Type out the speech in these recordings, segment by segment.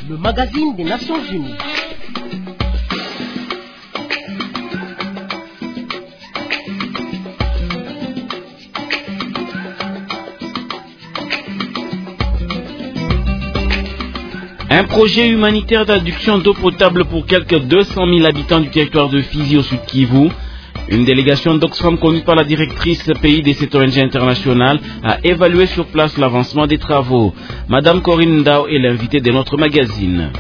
le magazine des Nations Unies. Un projet humanitaire d'adduction d'eau potable pour quelques 200 000 habitants du territoire de Fizi au sud Kivu. Une délégation d'Oxfam conduite par la directrice pays de cette ONG internationale a évalué sur place l'avancement des travaux. Madame Corinne Ndao est l'invitée de notre magazine.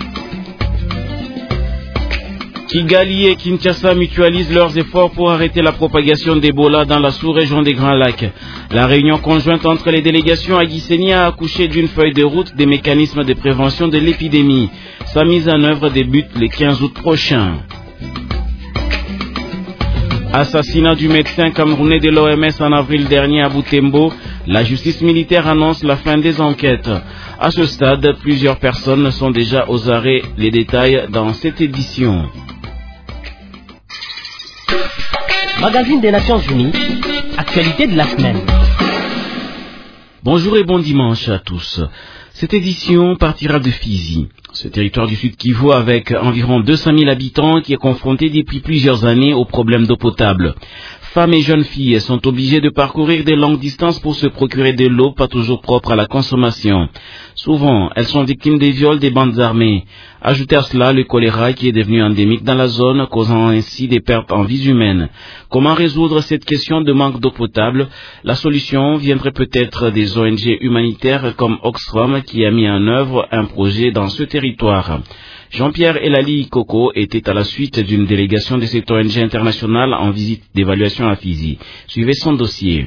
Kigali et Kinshasa mutualisent leurs efforts pour arrêter la propagation d'Ebola dans la sous-région des Grands Lacs. La réunion conjointe entre les délégations à Gisenyi a accouché d'une feuille de route des mécanismes de prévention de l'épidémie. Sa mise en œuvre débute le 15 août prochain. Assassinat du médecin camerounais de l'OMS en avril dernier à Butembo, la justice militaire annonce la fin des enquêtes. À ce stade, plusieurs personnes sont déjà aux arrêts. Les détails dans cette édition. Magazine des Nations Unies, actualité de la semaine. Bonjour et bon dimanche à tous. Cette édition partira de Fizi, ce territoire du Sud Kivu avec environ 200 000 habitants qui est confronté depuis plusieurs années aux problèmes d'eau potable. Femmes et jeunes filles sont obligées de parcourir des longues distances pour se procurer de l'eau pas toujours propre à la consommation. Souvent, elles sont victimes des viols des bandes armées. Ajoutez à cela le choléra qui est devenu endémique dans la zone, causant ainsi des pertes en vies humaines. Comment résoudre cette question de manque d'eau potable? La solution viendrait peut-être des ONG humanitaires comme Oxfam qui a mis en œuvre un projet dans ce territoire. Jean-Pierre Elali Koko était à la suite d'une délégation de cette ONG internationale en visite d'évaluation à Fizi. Suivez son dossier.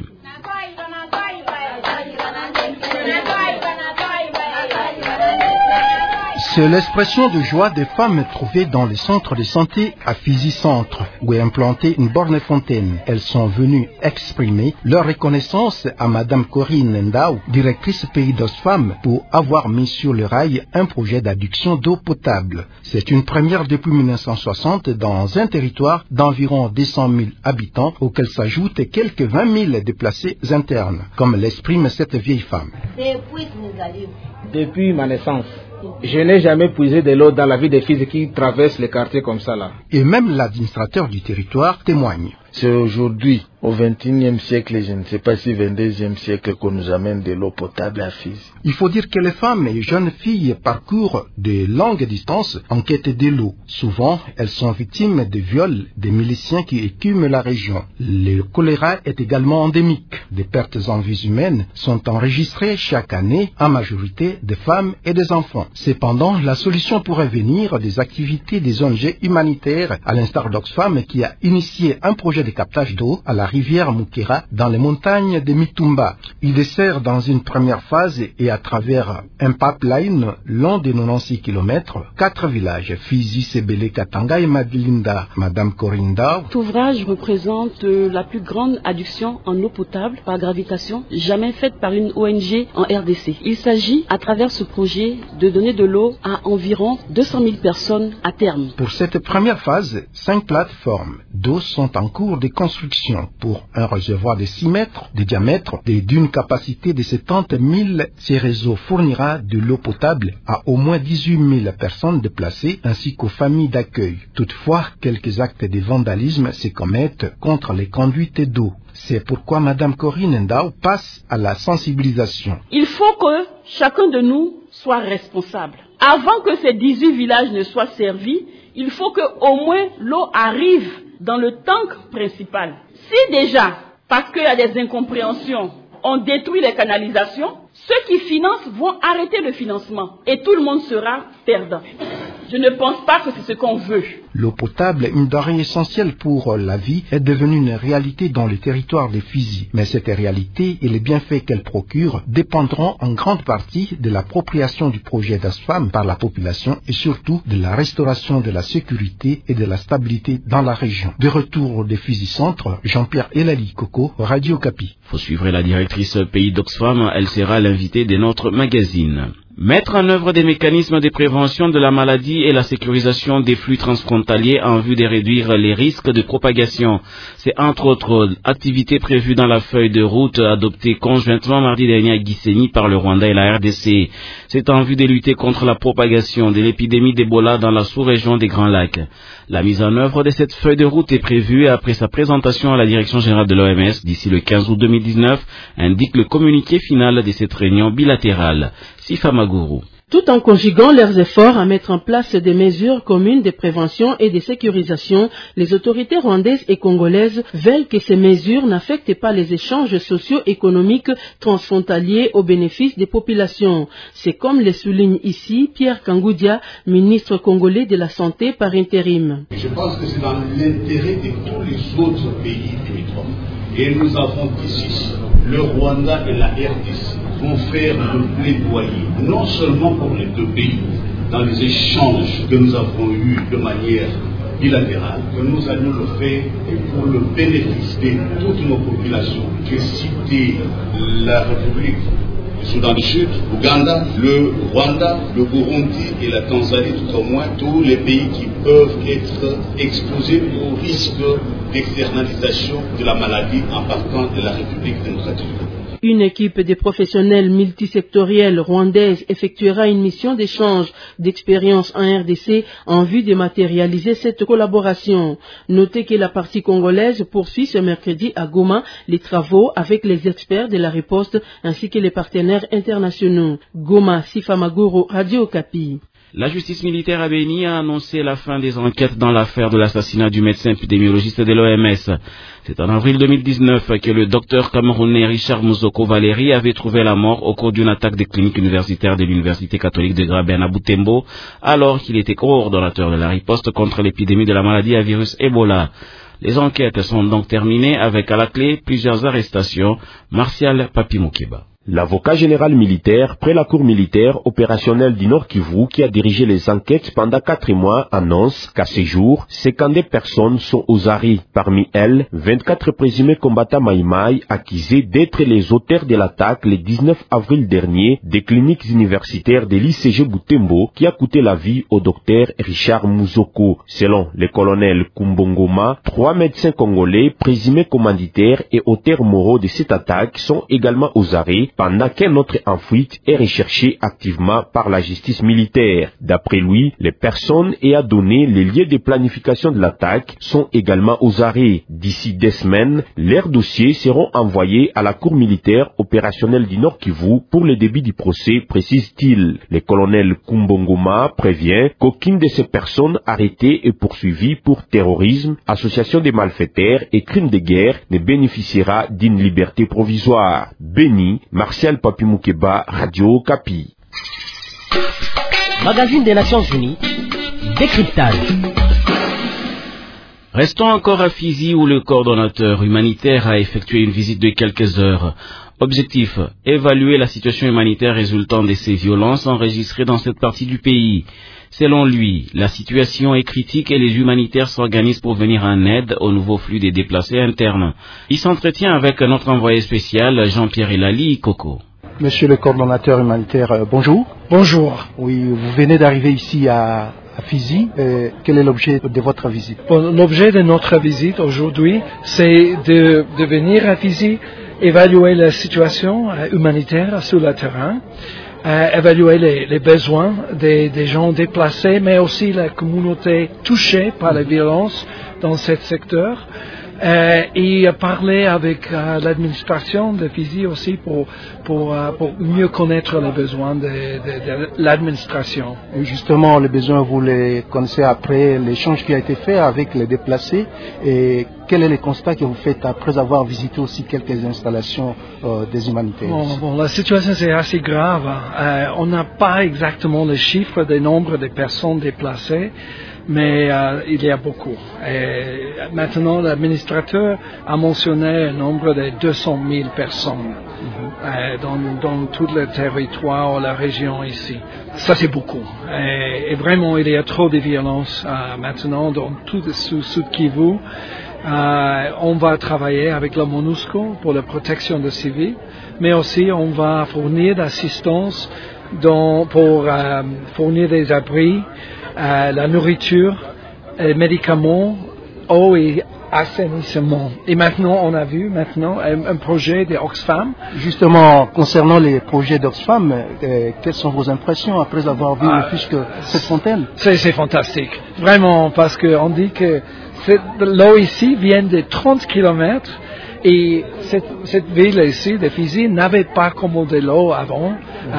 C'est l'expression de joie des femmes trouvées dans les centres de santé à Fizi Centre, où est implantée une borne fontaine. Elles sont venues exprimer leur reconnaissance à Madame Corinne Ndao, directrice pays d'Oxfam, pour avoir mis sur le rail un projet d'adduction d'eau potable. C'est une première depuis 1960 dans un territoire d'environ 200 000 habitants, auquel s'ajoutent quelques 20 000 déplacés internes, comme l'exprime cette vieille femme. Depuis ma naissance, je n'ai jamais puisé de l'eau dans la vie des filles qui traversent les quartiers comme ça là. Et même l'administrateur du territoire témoigne. C'est aujourd'hui, au XXIe siècle, je ne sais pas si XXIe siècle, qu'on nous amène de l'eau potable à Fizi. Il faut dire que les femmes et jeunes filles parcourent de longues distances en quête de l'eau. Souvent, elles sont victimes de viols des miliciens qui écument la région. Le choléra est également endémique. Des pertes en vies humaines sont enregistrées chaque année, en majorité des femmes et des enfants. Cependant, la solution pourrait venir des activités des ONG humanitaires, à l'instar d'Oxfam qui a initié un projet de captage d'eau à la rivière Mukera dans les montagnes de Mitumba. Il dessert dans une première phase et à travers un pipeline long de 96 km, 4 villages, Fizi, Sebele, Katanga et Madilinda. Madame Corinne Ndao. Cet ouvrage représente la plus grande adduction en eau potable par gravitation jamais faite par une ONG en RDC. Il s'agit, à travers ce projet, de donner de l'eau à environ 200 000 personnes à terme. Pour cette première phase, 5 plateformes d'eau sont en cours de construction pour un réservoir de 6 mètres de diamètre et d'une capacité de 70 000. Ce réseau fournira de l'eau potable à au moins 18 000 personnes déplacées ainsi qu'aux familles d'accueil. Toutefois, quelques actes de vandalisme se commettent contre les conduites d'eau. C'est pourquoi Madame Corinne Ndao passe à la sensibilisation. Il faut que chacun de nous soit responsable. Avant que ces 18 villages ne soient servis, il faut que au moins l'eau arrive dans le tank principal. Si déjà, parce qu'il y a des incompréhensions, on détruit les canalisations, ceux qui financent vont arrêter le financement et tout le monde sera perdant. Je ne pense pas que c'est ce qu'on veut. L'eau potable, une denrée essentielle pour la vie, est devenue une réalité dans le territoire de Fizi. Mais cette réalité et les bienfaits qu'elle procure dépendront en grande partie de l'appropriation du projet d'Oxfam par la population et surtout de la restauration de la sécurité et de la stabilité dans la région. De retour de Fizi Centre, Jean-Pierre Elali Koko, Radio Kapi. Faut suivre la directrice pays d'Oxfam, elle sera l'invitée de notre magazine. Mettre en œuvre des mécanismes de prévention de la maladie et la sécurisation des flux transfrontaliers en vue de réduire les risques de propagation. C'est entre autres activités prévues dans la feuille de route adoptée conjointement mardi dernier à Gisenyi par le Rwanda et la RDC. C'est en vue de lutter contre la propagation de l'épidémie d'Ebola dans la sous-région des Grands Lacs. La mise en œuvre de cette feuille de route est prévue après sa présentation à la direction générale de l'OMS d'ici le 15 août 2019, indique le communiqué final de cette réunion bilatérale. Sifa Maguru. Tout en conjuguant leurs efforts à mettre en place des mesures communes de prévention et de sécurisation, les autorités rwandaises et congolaises veulent que ces mesures n'affectent pas les échanges socio-économiques transfrontaliers au bénéfice des populations. C'est comme le souligne ici Pierre Kangoudia, ministre congolais de la Santé par intérim. Je pense que c'est dans l'intérêt de tous les autres pays limitrophes. Et nous avons ici le Rwanda et la RDC vont faire le plaidoyer, non seulement pour les deux pays, dans les échanges que nous avons eus de manière bilatérale, que nous allons le faire pour le bénéfice de toutes nos populations. J'ai cité la République du Soudan du Sud, l'Ouganda, le Rwanda, le Burundi et la Tanzanie, tout au moins tous les pays qui peuvent être exposés au risque d'externalisation de la maladie en partant de la République démocratique. Une équipe de professionnels multisectoriels rwandaises effectuera une mission d'échange d'expériences en RDC en vue de matérialiser cette collaboration. Notez que la partie congolaise poursuit ce mercredi à Goma les travaux avec les experts de la riposte ainsi que les partenaires internationaux. Goma, Sifa Maguru, Radio Okapi. La justice militaire à Béni a annoncé la fin des enquêtes dans l'affaire de l'assassinat du médecin épidémiologiste de l'OMS. C'est en avril 2019 que le docteur camerounais Richard Muzoko Valéry avait trouvé la mort au cours d'une attaque des cliniques universitaires de l'Université catholique de Graben à Butembo, alors qu'il était coordonnateur de la riposte contre l'épidémie de la maladie à virus Ebola. Les enquêtes sont donc terminées avec à la clé plusieurs arrestations. Martial Papimokeba. L'avocat général militaire près la cour militaire opérationnelle du Nord Kivu qui a dirigé les enquêtes pendant 4 mois annonce qu'à ce jour, 52 personnes sont aux arrêts. Parmi elles, 24 présumés combattants Maïmaï accusés d'être les auteurs de l'attaque le 19 avril dernier des cliniques universitaires de l'ICG Butembo qui a coûté la vie au docteur Richard Muzoko. Selon le colonel Kumbongoma, 3 médecins congolais présumés commanditaires et auteurs moraux de cette attaque sont également aux arrêts pendant qu'un autre en fuite est recherché activement par la justice militaire. D'après lui, les personnes ayant donné les lieux de planification de l'attaque sont également aux arrêts. D'ici 2 semaines, leurs dossiers seront envoyés à la cour militaire opérationnelle du Nord Kivu pour le début du procès, précise-t-il. Le colonel Kumbongoma prévient qu'aucune de ces personnes arrêtées et poursuivies pour terrorisme, association des malfaiteurs et crimes de guerre ne bénéficiera d'une liberté provisoire. Béni, Martial Papimokeba, Radio Okapi. Magazine des Nations Unies, décryptage. Restons encore à Fizi où le coordonnateur humanitaire a effectué une visite de quelques heures. Objectif, évaluer la situation humanitaire résultant de ces violences enregistrées dans cette partie du pays. Selon lui, la situation est critique et les humanitaires s'organisent pour venir en aide au nouveau flux des déplacés internes. Il s'entretient avec notre envoyé spécial, Jean-Pierre Elali Coco. Monsieur le coordonnateur humanitaire, bonjour. Bonjour. Oui, vous venez d'arriver ici à Fizi. Quel est l'objet de votre visite? L'objet de notre visite aujourd'hui, c'est de venir à Fizi, évaluer la situation humanitaire sur le terrain, évaluer les besoins des gens déplacés, mais aussi la communauté touchée par la violence dans ce secteur, et parler avec l'administration de Fizi aussi pour mieux connaître les besoins de l'administration. Et justement, les besoins, vous les connaissez après l'échange qui a été fait avec les déplacés. Et quel est le constat que vous faites après avoir visité aussi quelques installations des humanitaires? Bon, la situation c'est assez grave. On n'a pas exactement le chiffre des nombres de personnes déplacées, mais il y a beaucoup. Et maintenant, l'administrateur a mentionné un nombre de 200 000 personnes dans tout le territoire, la région ici. Ça, c'est beaucoup. Et vraiment, il y a trop de violence maintenant dans tout le sud Kivu. On va travailler avec la MONUSCO pour la protection des civils, mais aussi on va fournir l'assistance pour fournir des abris, la nourriture, les médicaments, eau et assainissement. Et maintenant, on a vu un projet de Oxfam. Justement, concernant les projets d'Oxfam, quelles sont vos impressions après avoir vu ne plus que cette fontaine? C'est fantastique, vraiment, parce qu'on dit que l'eau ici vient de 30 kilomètres et cette ville ici de Fizi n'avait pas comme de l'eau avant.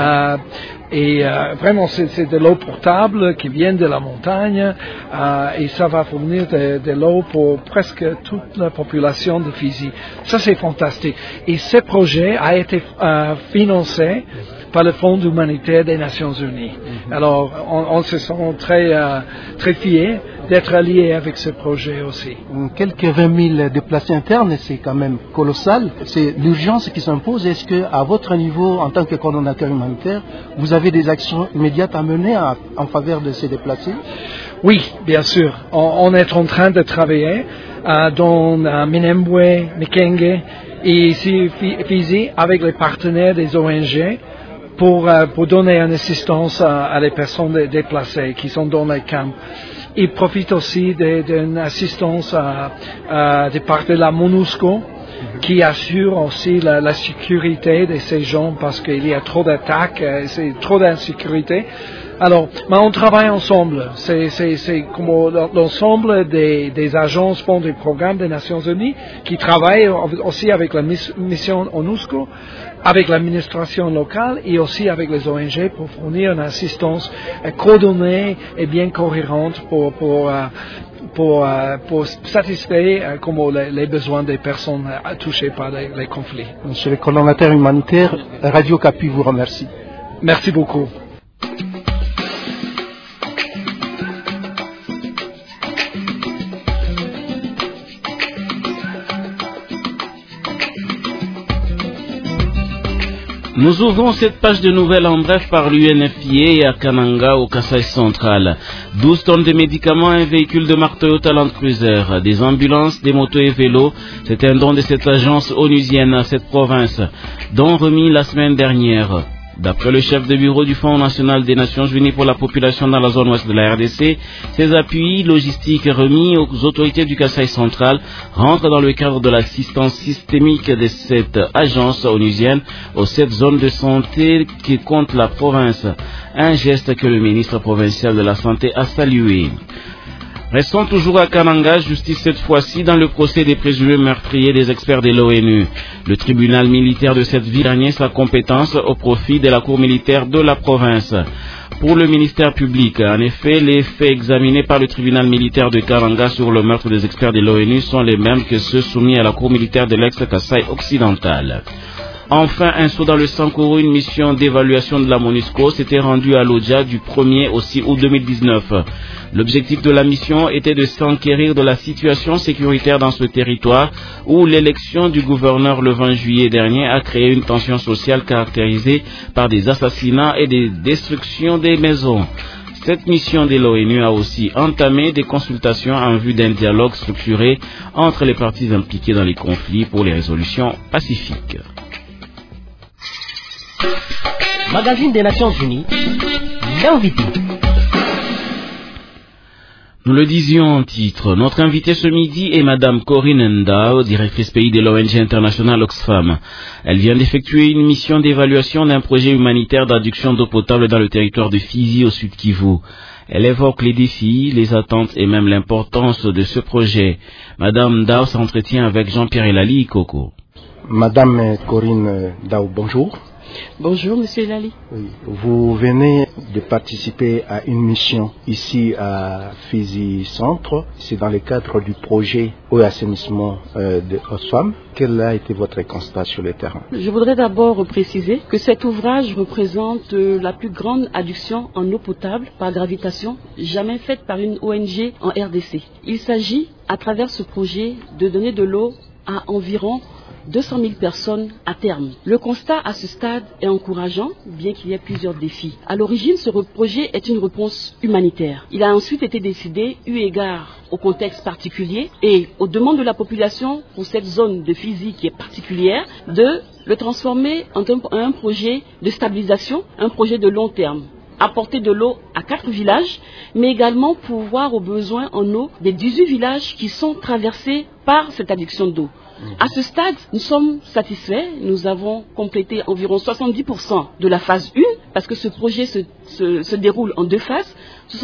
Vraiment, c'est de l'eau potable qui vient de la montagne et ça va fournir de l'eau pour presque toute la population de Fizi. Ça, c'est fantastique. Et ce projet a été financé par le Fonds humanitaire des Nations Unies. Alors, on se sent très fiers d'être alliés avec ce projet aussi. Quelques 20 000 déplacés internes, c'est quand même colossal. C'est l'urgence qui s'impose. Est-ce que, à votre niveau, en tant que coordonnateur humanitaire, vous avez des actions immédiates à mener en faveur de ces déplacés? Oui, bien sûr. On est en train de travailler dans Minembwe, Mikenge et ici Fizi avec les partenaires des ONG pour donner une assistance à les personnes déplacées qui sont dans les camps. Ils profitent aussi d'une assistance de part de la MONUSCO qui assure aussi la sécurité de ces gens parce qu'il y a trop d'attaques, c'est trop d'insécurité. Alors, on travaille ensemble. C'est comme l'ensemble des agences fonds du programme des Nations Unies qui travaillent aussi avec la mission MONUSCO, avec l'administration locale et aussi avec les ONG pour fournir une assistance coordonnée et bien cohérente pour satisfaire les besoins des personnes touchées par les conflits. Monsieur le coordonnateur humanitaire, Radio Kapi vous remercie. Merci beaucoup. Nous ouvrons cette page de nouvelles en bref par l'UNFPA à Kananga, au Kasaï central. 12 tonnes de médicaments, un véhicule de marque Toyota Land Cruiser, des ambulances, des motos et vélos. C'est un don de cette agence onusienne à cette province, don remis la semaine dernière. D'après le chef de bureau du Fonds national des Nations Unies pour la population dans la zone ouest de la RDC, ces appuis logistiques remis aux autorités du Kasaï central rentrent dans le cadre de l'assistance systémique de cette agence onusienne aux 7 zones de santé qui comptent la province. Un geste que le ministre provincial de la Santé a salué. Restons toujours à Kananga, justice cette fois-ci dans le procès des présumés meurtriers des experts de l'ONU. Le tribunal militaire de cette ville a gagné sa compétence au profit de la cour militaire de la province. Pour le ministère public, en effet, les faits examinés par le tribunal militaire de Kananga sur le meurtre des experts de l'ONU sont les mêmes que ceux soumis à la cour militaire de l'ex-Kasaï occidental. Enfin, un saut dans le Sankoro, une mission d'évaluation de la MONUSCO s'était rendue à Lodja du 1er au 6 août 2019. L'objectif de la mission était de s'enquérir de la situation sécuritaire dans ce territoire où l'élection du gouverneur le 20 juillet dernier a créé une tension sociale caractérisée par des assassinats et des destructions des maisons. Cette mission de l'ONU a aussi entamé des consultations en vue d'un dialogue structuré entre les parties impliquées dans les conflits pour les résolutions pacifiques. Magazine des Nations Unies, l'invité. Nous le disions en titre, notre invitée ce midi est Madame Corinne Ndao, directrice pays de l'ONG internationale Oxfam. Elle vient d'effectuer une mission d'évaluation d'un projet humanitaire d'adduction d'eau potable dans le territoire de Fizi au sud Kivu. Elle évoque les défis, les attentes et même l'importance de ce projet. Madame Ndao s'entretient avec Jean-Pierre Elali Coco. Madame Corinne Ndao, bonjour. Bonjour, Monsieur Lali. Oui, vous venez de participer à une mission ici à Fizi Centre. C'est dans le cadre du projet eau et assainissement de Oxfam. Quel a été votre constat sur le terrain? Je voudrais d'abord préciser que cet ouvrage représente la plus grande adduction en eau potable par gravitation jamais faite par une ONG en RDC. Il s'agit, à travers ce projet, de donner de l'eau à environ 200 000 personnes à terme. Le constat à ce stade est encourageant, bien qu'il y ait plusieurs défis. À l'origine, ce projet est une réponse humanitaire. Il a ensuite été décidé, eu égard au contexte particulier et aux demandes de la population pour cette zone de Fizi qui est particulière, de le transformer en un projet de stabilisation, un projet de long terme. Apporter de l'eau à 4 villages, mais également pourvoir aux besoins en eau des 18 villages qui sont traversés par cette adduction d'eau. À ce stade, nous sommes satisfaits. Nous avons complété environ 70% de la phase 1, parce que ce projet se déroule en 2 phases.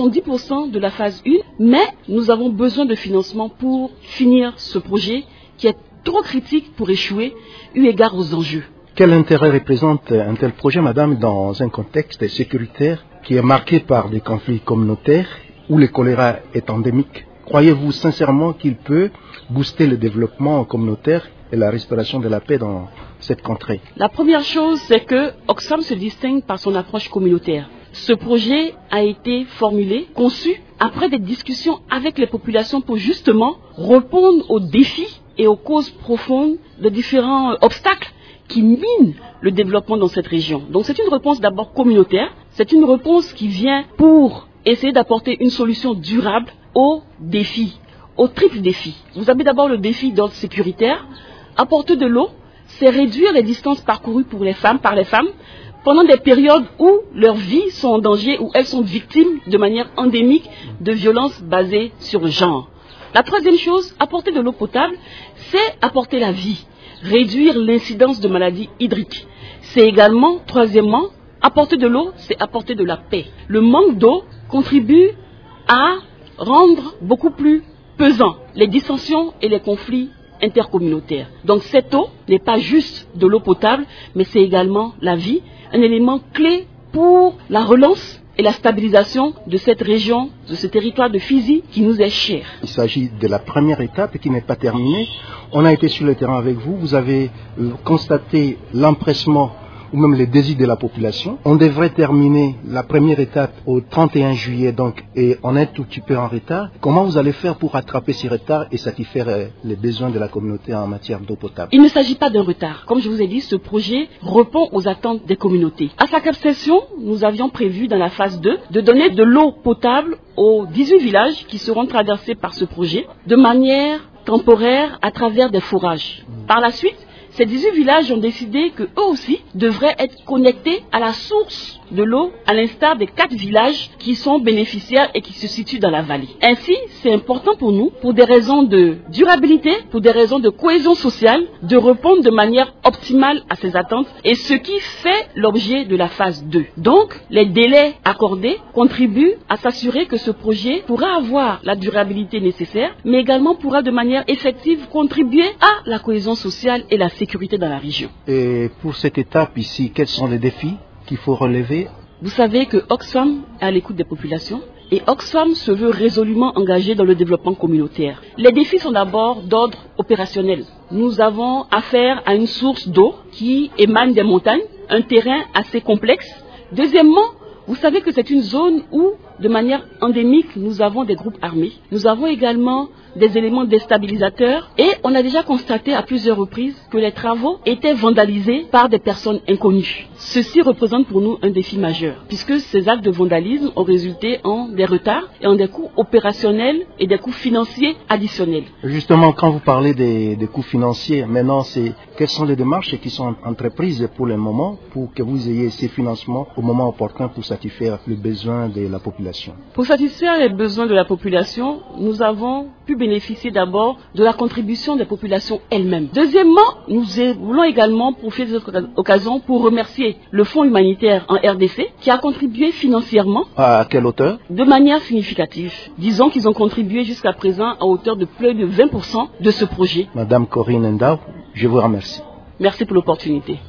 70% de la phase 1, mais nous avons besoin de financement pour finir ce projet qui est trop critique pour échouer, eu égard aux enjeux. Quel intérêt représente un tel projet, madame, dans un contexte sécuritaire qui est marqué par des conflits communautaires où le choléra est endémique? Croyez-vous sincèrement qu'il peut booster le développement communautaire et la restauration de la paix dans cette contrée? La première chose, c'est que Oxfam se distingue par son approche communautaire. Ce projet a été formulé, conçu, après des discussions avec les populations pour justement répondre aux défis et aux causes profondes de différents obstacles qui minent le développement dans cette région. Donc c'est une réponse d'abord communautaire, c'est une réponse qui vient pour essayer d'apporter une solution durable aux défis, aux triples défis. Vous avez d'abord le défi d'ordre sécuritaire. Apporter de l'eau, c'est réduire les distances parcourues par les femmes pendant des périodes où leurs vies sont en danger, où elles sont victimes de manière endémique de violences basées sur le genre. La troisième chose, apporter de l'eau potable, c'est apporter la vie, réduire l'incidence de maladies hydriques. C'est également, troisièmement, apporter de l'eau, c'est apporter de la paix. Le manque d'eau contribue à rendre beaucoup plus pesants les dissensions et les conflits intercommunautaires. Donc cette eau n'est pas juste de l'eau potable, mais c'est également la vie, un élément clé pour la relance et la stabilisation de cette région, de ce territoire de Fizi qui nous est cher. Il s'agit de la première étape qui n'est pas terminée. On a été sur le terrain avec vous, vous avez constaté l'empressement ou même les désirs de la population. On devrait terminer la première étape au 31 juillet, donc, et on est tout petit peu en retard. Comment vous allez faire pour rattraper ces retards et satisfaire les besoins de la communauté en matière d'eau potable? Il ne s'agit pas d'un retard. Comme je vous ai dit, ce projet répond aux attentes des communautés. À sa captation, nous avions prévu dans la phase 2 de donner de l'eau potable aux 18 villages qui seront traversés par ce projet de manière temporaire à travers des forages. Par la suite, ces 18 villages ont décidé qu'eux aussi devraient être connectés à la source de l'eau, à l'instar des 4 villages qui sont bénéficiaires et qui se situent dans la vallée. Ainsi, c'est important pour nous, pour des raisons de durabilité, pour des raisons de cohésion sociale, de répondre de manière optimale à ces attentes, et ce qui fait l'objet de la phase 2. Donc, les délais accordés contribuent à s'assurer que ce projet pourra avoir la durabilité nécessaire, mais également pourra de manière effective contribuer à la cohésion sociale et la sécurité dans la région. Et pour cette étape ici, quels sont les défis qu'il faut relever? Vous savez que Oxfam est à l'écoute des populations et Oxfam se veut résolument engagé dans le développement communautaire. Les défis sont d'abord d'ordre opérationnel. Nous avons affaire à une source d'eau qui émane des montagnes, un terrain assez complexe. Deuxièmement, vous savez que c'est une zone où, de manière endémique, nous avons des groupes armés. Nous avons également des éléments déstabilisateurs et on a déjà constaté à plusieurs reprises que les travaux étaient vandalisés par des personnes inconnues. Ceci représente pour nous un défi majeur puisque ces actes de vandalisme ont résulté en des retards et en des coûts opérationnels et des coûts financiers additionnels. Justement, quand vous parlez des coûts financiers, maintenant, quelles sont les démarches qui sont entreprises pour le moment pour que vous ayez ces financements au moment opportun pour satisfaire les besoins de la population? Pour satisfaire les besoins de la population, nous avons pu bénéficier d'abord de la contribution des populations elles-mêmes. Deuxièmement, nous voulons également profiter de cette occasion pour remercier le Fonds humanitaire en RDC qui a contribué financièrement. À quelle hauteur? De manière significative. Disons qu'ils ont contribué jusqu'à présent à hauteur de plus de 20% de ce projet. Madame Corinne Ndao, je vous remercie. Merci pour l'opportunité.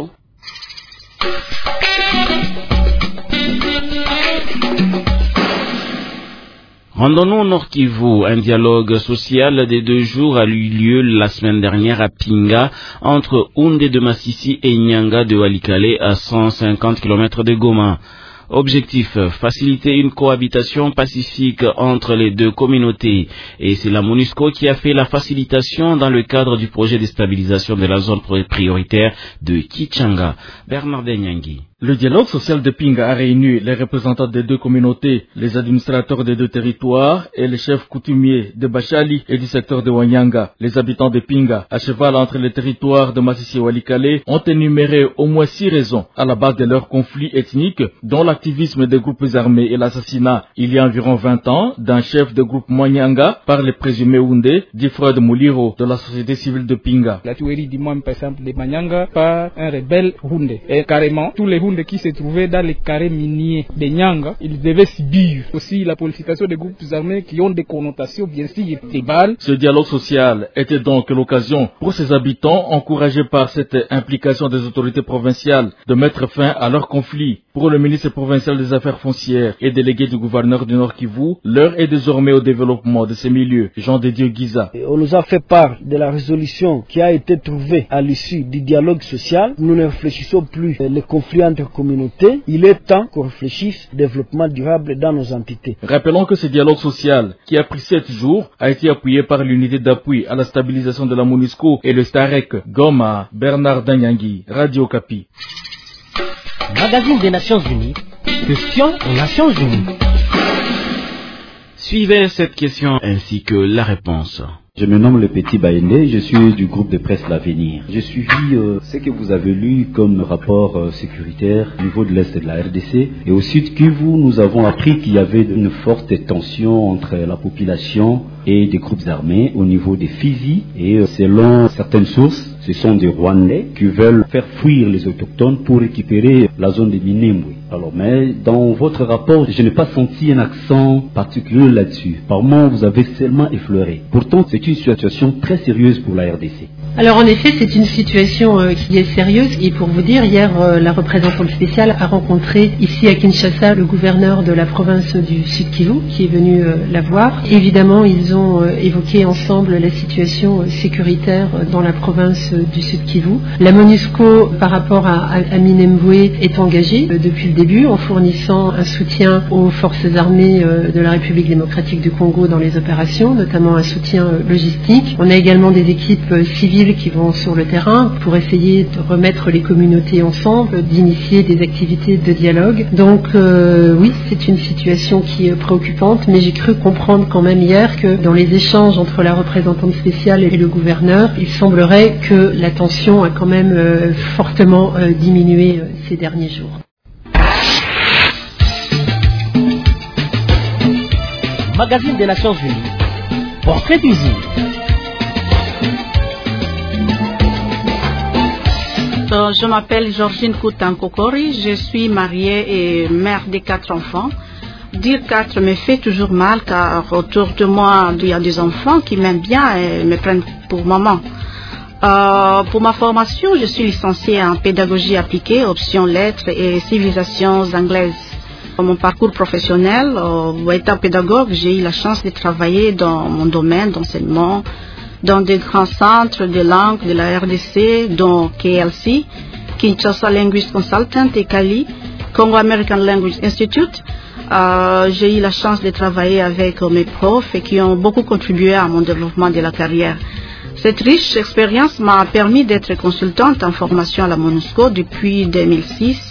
Rendons-nous au Nord Kivu. Un dialogue social des 2 jours a eu lieu la semaine dernière à Pinga, entre Oundé de Massissi et Nyanga de Walikale, à 150 km de Goma. Objectif, faciliter une cohabitation pacifique entre les 2 communautés. Et c'est la MONUSCO qui a fait la facilitation dans le cadre du projet de stabilisation de la zone prioritaire de Kichanga. Bernard Denyangui. Le dialogue social de Pinga a réuni les représentants des deux communautés, les administrateurs des deux territoires et les chefs coutumiers de Bachali et du secteur de Wanyanga. Les habitants de Pinga, à cheval entre les territoires de Massissi et Walikale, ont énuméré au moins 6 raisons à la base de leur conflit ethnique, dont l'activisme des groupes armés et l'assassinat, il y a environ 20 ans, d'un chef de groupe Wanyanga par les présumés Houndé, dit Fred Mouliro de la société civile de Pinga. La tuerie du moine, par exemple, de Wanyanga par un rebelle Houndé. Et carrément, tous les Houndé qui se trouvaient dans les carrés miniers de Nyanga, ils devaient subir aussi la politisation des groupes armés qui ont des connotations bien sûr tribales. Ce dialogue social était donc l'occasion pour ces habitants, encouragés par cette implication des autorités provinciales, de mettre fin à leur conflit. Pour le ministre provincial des Affaires foncières et délégué du gouverneur du Nord Kivu, l'heure est désormais au développement de ces milieux. Jean de Dieu Giza. On nous a fait part de la résolution qui a été trouvée à l'issue du dialogue social. Nous ne réfléchissons plus les conflits entre communautés. Il est temps qu'on réfléchisse au développement durable dans nos entités. Rappelons que ce dialogue social, qui a pris 7 jours, a été appuyé par l'unité d'appui à la stabilisation de la MONUSCO et le STAREC. Goma, Bernard Danyangui, Radio Kapi. Magazine des Nations Unies, question aux Nations Unies. Suivez cette question ainsi que la réponse. Je me nomme le Petit Baïndé, je suis du groupe de presse L'Avenir. J'ai suivi ce que vous avez lu comme rapport sécuritaire au niveau de l'Est de la RDC. Et au Sud Kivu, nous avons appris qu'il y avait une forte tension entre la population et des groupes armés au niveau des Fizi. Et selon certaines sources, ce sont des Rwandais qui veulent faire fuir les autochtones pour récupérer la zone de Minembwe. Alors, mais dans votre rapport, je n'ai pas senti un accent particulier là-dessus. Par moments, vous avez seulement effleuré. Pourtant, c'est une situation très sérieuse pour la RDC. Alors en effet, c'est une situation qui est sérieuse et pour vous dire, hier, la représentante spéciale a rencontré ici à Kinshasa le gouverneur de la province du Sud Kivu qui est venu la voir. Évidemment, ils ont évoqué ensemble la situation sécuritaire dans la province du Sud Kivu. La MONUSCO, par rapport à Minembwe, est engagée depuis le début en fournissant un soutien aux forces armées de la République démocratique du Congo dans les opérations, notamment un soutien logistique. On a également des équipes civiles qui vont sur le terrain pour essayer de remettre les communautés ensemble, d'initier des activités de dialogue. Donc oui, c'est une situation qui est préoccupante, mais j'ai cru comprendre quand même hier que dans les échanges entre la représentante spéciale et le gouverneur, il semblerait que la tension a quand même fortement diminué ces derniers jours. Magazine des Nations Unies, portrait du jour. Je m'appelle Georgine Koutankokori, je suis mariée et mère de 4 enfants. Dire 4 me fait toujours mal car autour de moi il y a des enfants qui m'aiment bien et me prennent pour maman. Pour ma formation, je suis licenciée en pédagogie appliquée, option lettres et civilisations anglaises. Mon parcours professionnel, étant pédagogue, j'ai eu la chance de travailler dans mon domaine d'enseignement, dans des grands centres de langue de la RDC, dont KLC, Kinshasa Linguist Consultant et Kali, Congo American Language Institute. J'ai eu la chance de travailler avec mes profs et qui ont beaucoup contribué à mon développement de la carrière. Cette riche expérience m'a permis d'être consultante en formation à la MONUSCO depuis 2006.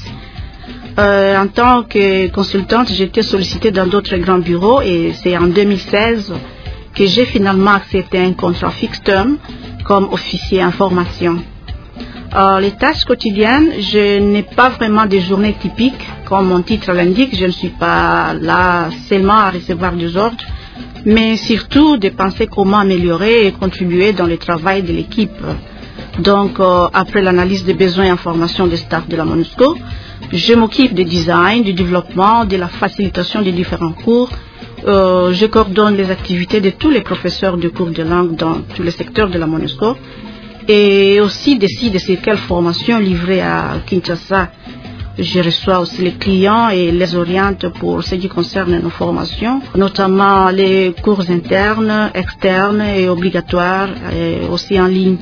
En tant que consultante, j'étais sollicitée dans d'autres grands bureaux et c'est en 2016 que j'ai finalement accepté un contrat fixed term comme officier en formation. Les tâches quotidiennes, je n'ai pas vraiment des journées typiques. Comme mon titre l'indique, je ne suis pas là seulement à recevoir des ordres, mais surtout de penser comment améliorer et contribuer dans le travail de l'équipe. Donc, après l'analyse des besoins et informations des staff de la MONUSCO, je m'occupe du design, du développement, de la facilitation des différents cours. Je coordonne les activités de tous les professeurs de cours de langue dans tous les secteurs de la MONUSCO et aussi décide de quelles formations livrées à Kinshasa. Je reçois aussi les clients et les oriente pour ce qui concerne nos formations, notamment les cours internes, externes et obligatoires, et aussi en ligne.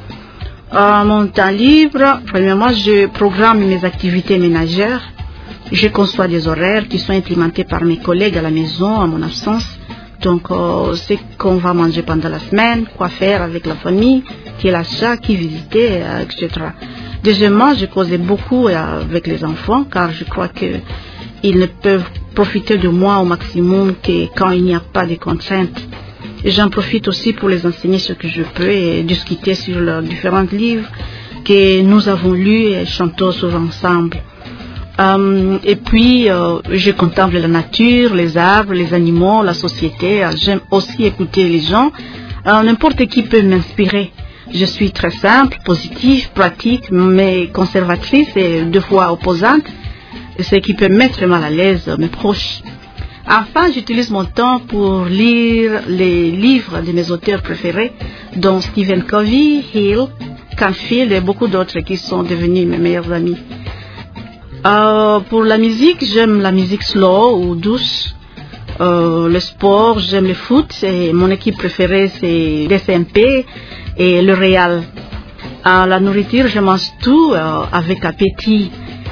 Mon temps libre, premièrement, je programme mes activités ménagères. Je conçois des horaires qui sont implémentés par mes collègues à la maison, à mon absence. Donc, c'est qu'on va manger pendant la semaine, quoi faire avec la famille, qui est l'achat, qui visiter, etc. Deuxièmement, je causais beaucoup avec les enfants car je crois qu'ils ne peuvent profiter de moi au maximum que quand il n'y a pas de contraintes. J'en profite aussi pour les enseigner ce que je peux et discuter sur leurs différents livres que nous avons lus et chantons souvent ensemble. Et puis, je contemple la nature, les arbres, les animaux, la société. J'aime aussi écouter les gens. N'importe qui peut m'inspirer. Je suis très simple, positive, pratique, mais conservatrice et deux fois opposante, ce qui peut mettre mal à l'aise mes proches. Enfin, j'utilise mon temps pour lire les livres de mes auteurs préférés, dont Stephen Covey, Hill, Canfield et beaucoup d'autres qui sont devenus mes meilleurs amis. Pour la musique, j'aime la musique slow ou douce. Le sport, j'aime le foot. Et mon équipe préférée, c'est DCMP et le Real. La nourriture, je mange tout avec appétit.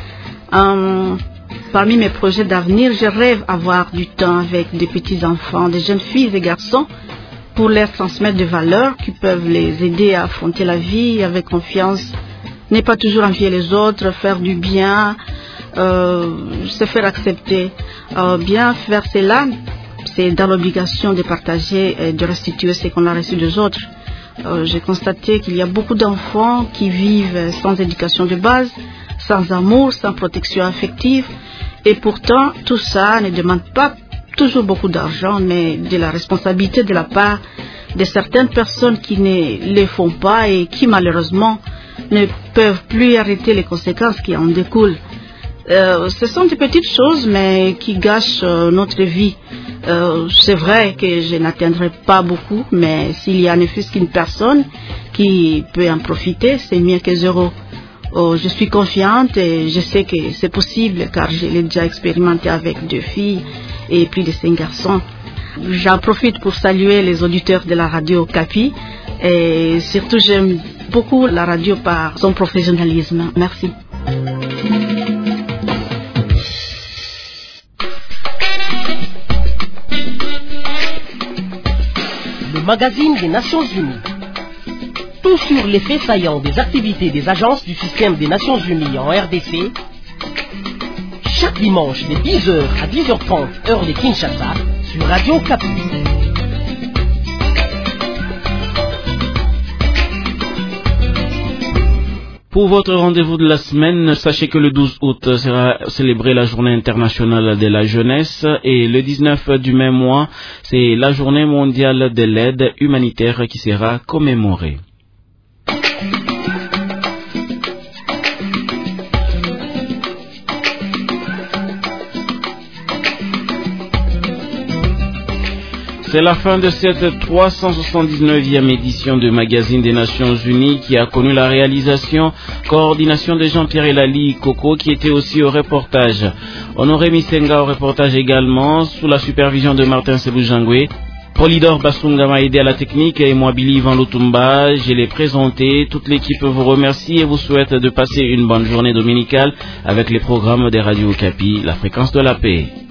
Parmi mes projets d'avenir, je rêve avoir du temps avec des petits-enfants, des jeunes filles et garçons, pour leur transmettre des valeurs qui peuvent les aider à affronter la vie avec confiance. Ne pas toujours envier les autres, faire du bien, se faire accepter. Bien faire cela, c'est dans l'obligation de partager et de restituer ce qu'on a reçu des autres. J'ai constaté qu'il y a beaucoup d'enfants qui vivent sans éducation de base, sans amour, sans protection affective. Et pourtant, tout ça ne demande pas toujours beaucoup d'argent, mais de la responsabilité de la part de certaines personnes qui ne le font pas et qui malheureusement ne peuvent plus arrêter les conséquences qui en découlent. Ce sont des petites choses, mais qui gâchent notre vie. C'est vrai que je n'atteindrai pas beaucoup, mais s'il y a ne fût-ce qu'une personne qui peut en profiter, c'est mieux que zéro. Je suis confiante et je sais que c'est possible car je l'ai déjà expérimenté avec 2 filles et plus de 5 garçons. J'en profite pour saluer les auditeurs de la radio Capi et surtout j'aime beaucoup la radio par son professionnalisme. Merci. Le magazine des Nations Unies. Tout sur les faits saillants des activités des agences du système des Nations Unies en RDC, chaque dimanche de 10h à 10h30 heure de Kinshasa sur Radio Capi. Pour votre rendez-vous de la semaine, sachez que le 12 août sera célébrée la journée internationale de la jeunesse et le 19 du même mois, c'est la journée mondiale de l'aide humanitaire qui sera commémorée. C'est la fin de cette 379e édition de Magazine des Nations Unies qui a connu la réalisation, coordination de Jean-Pierre Elali Coco qui était aussi au reportage. Honoré Misenga au reportage également, sous la supervision de Martin Sebujangwe. Polydor Basunga m'a aidé à la technique et moi Billy Van Lutumba, je l'ai présenté. Toute l'équipe vous remercie et vous souhaite de passer une bonne journée dominicale avec les programmes des radios Capi, la fréquence de la paix.